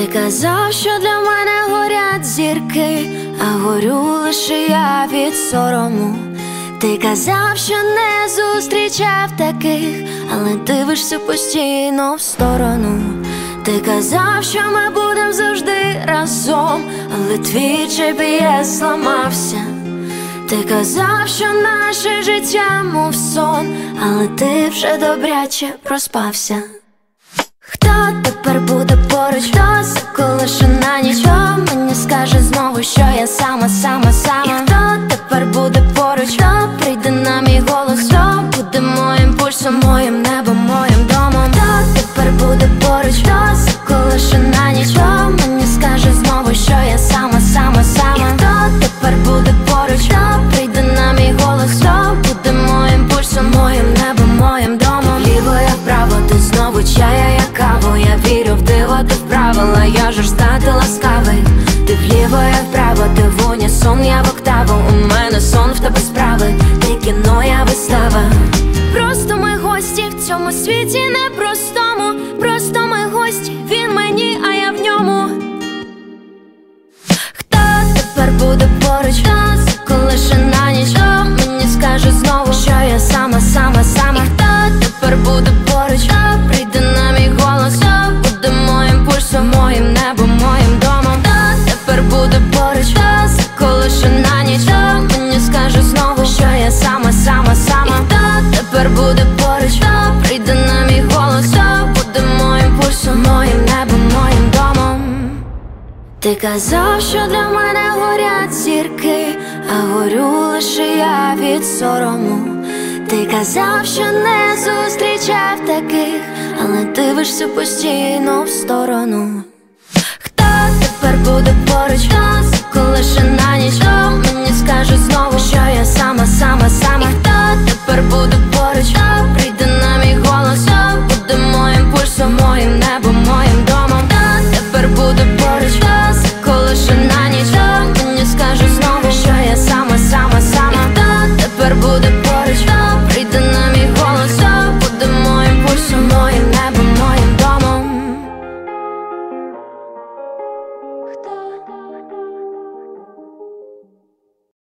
Ти казав, що для мене горять зірки, а горю лише я від сорому. Ти казав, що не зустрічав таких, але дивишся постійно в сторону. Ти казав, що ми будем завжди разом, але твій GPS зламався. Ти казав, що наше життя мов сон, але ти вже добряче проспався. Хто тепер буде поруч, хто заколише на ніч, хто мені скаже знову, що я сама. І хто тепер буде поруч, хто прийде на мій голос, хто буде моїм пульсом, моїм небом, моїм домом. Хто тепер буде поруч, хто заколише на ніч, хто мені скаже знову, що я сама. І хто тепер буде поруч, хто прийде на мій голос, хто буде моїм пульсом, моїм небом, моїм домом. Вліво я вправо, ти знову чая, я каву. Я вірю в диво, ти в правила, я жорстка, ти ласкавий. Ти вліво, я вправо, ти в унісон, я в октаву. У мене сон, в тебе справи, ти кіно, я вистава. Просто ми гості в цьому світі непростому. Просто ми гості, він мені, а я в ньому. Хто тепер буде поруч, хто заколише на ніч, хто мені скаже знову, що я сама. І хто тепер буде поруч, хто прийде на мій голос, хто буде моїм пульсом, моїм небом, моїм домом. Хто тепер буде поруч, хто заколише на ніч, хто мені скаже знову, що я сама. І хто тепер буде поруч, хто прийде на мій голос, хто буде моїм пульсом, моїм небом, моїм домом. Ти казав, що для мене горять зірки, а горю лише я від сорому. Ти казав, що не зустрічав таких, але дивишся постійно в сторону. Хто тепер буде поруч, хто заколише на ніч, хто мені скаже знову, що я сама. І хто тепер буде